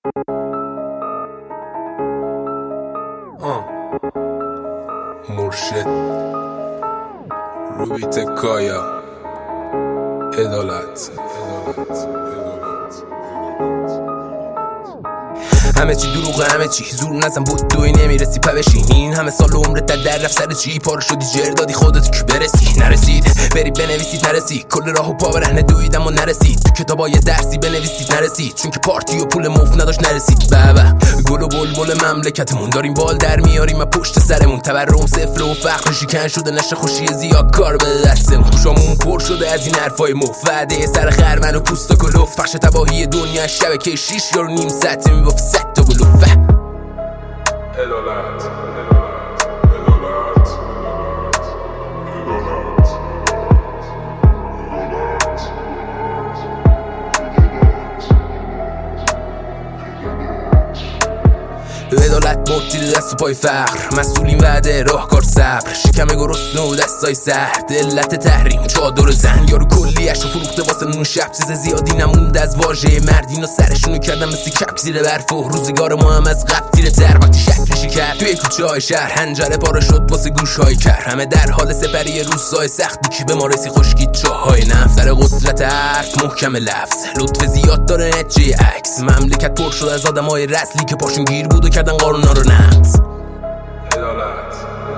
مرشد روی تکایا عدالت همه چی دروغه، همه چی زور نزن بود دوی نمیرسی پوشین. این همه سال عمرت در رفت سر چی؟ پار شدی جر دادی خودت که برسی نرسید، بری بنویسید نرسید. کل راهو پا برهنه دوید اما نرسید. تو کتابای درسی بنویسید نرسید، چون که پارتی و پول مفت نداشت نرسید. بابا گل و بلبل مملکتمون داریم بال در میاریم و پشت سرمون. تورم صفر و فقر شکن شده، نشه خوشی زیاد کار به دستمون. خوشامون پر شده از این حرفای مفت، وعده سر خرمن و پوست و کلوف. بخش تباهی دنیا شبکه 6 یا نیم ساعت میگفت ست تا بلوفه. عدالت عدالت مرتیل دست و پای فقر، مسئولین وعده راهکار صبر. شکم گرسنه و دستای سرد، علت تحریم چادر زن. یارو کلیش رو فروخته واسه نون شب، چیز زیادی نمونده از واژه مرد. اینا سرشونو کردن مثل کپ زیر برف و روزگار ما هم از قبل تیره تر. وقتی شکلشی کرد توی کوچه های شهر، هنجره پاره شد واسه گوش های کر. همه در حال سپری روزهای سخت، کی به ما رسی خشکید چاهای نفت. در قدرت حرف محکم لفظ، لطف زیاد داره نتیجه عکس. مملکت پر شد از آدمای رسلی که پاشون گیر بود و کردن قانونا رو نقض. عدالت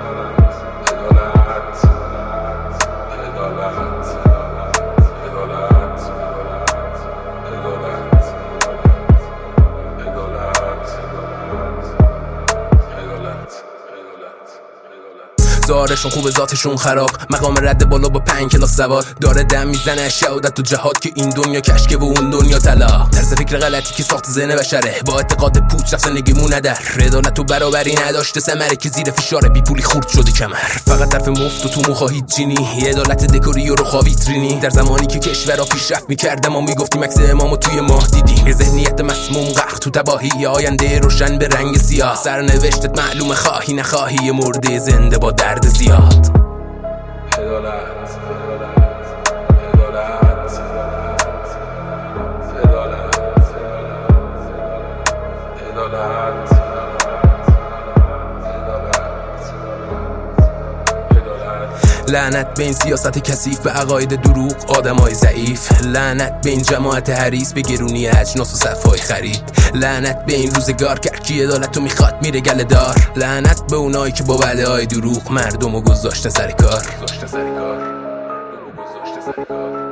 ظاهرشون خوبه ذاتشون خراب، مقام رد بالا با 5 کلاس سواد. داره دم میزنه شهادت تو جهاد که این دنیا کشکه و اون دنیا طلا. طرز فکر غلطی که ساخت ذهن بشره، با اعتقاد پوچ رفت زندگیمون ندر. عدالت و برابری نداشته ثمره که زیر فشار بی پولی خورد شده کمر. فقط طرف مفت و تو مو خواهید چینی، عدالت دکوری و رخا ویترینی. در زمانی که کشورها پیشرفت می‌کرد ما میگفتیم عکس امامو توی ماه دیدیم. ذهنیت مسموم غرق تو تباهی، آینده روشن به رنگ سیاه. سرنوشتت معلومه خواهی نخواهی، مرده زنده با درد زیاد. لعنت به این سیاست کثیف، به عقاید دروغ آدمای ضعیف. لعنت به این جماعت حریص، به گرونی اجناس و صفای خرید. لعنت به این روزگار که کی عدالتو میخواد میره گله دار. لعنت به اونایی که با وعده های دروغ مردمو گذاشتن سر کار.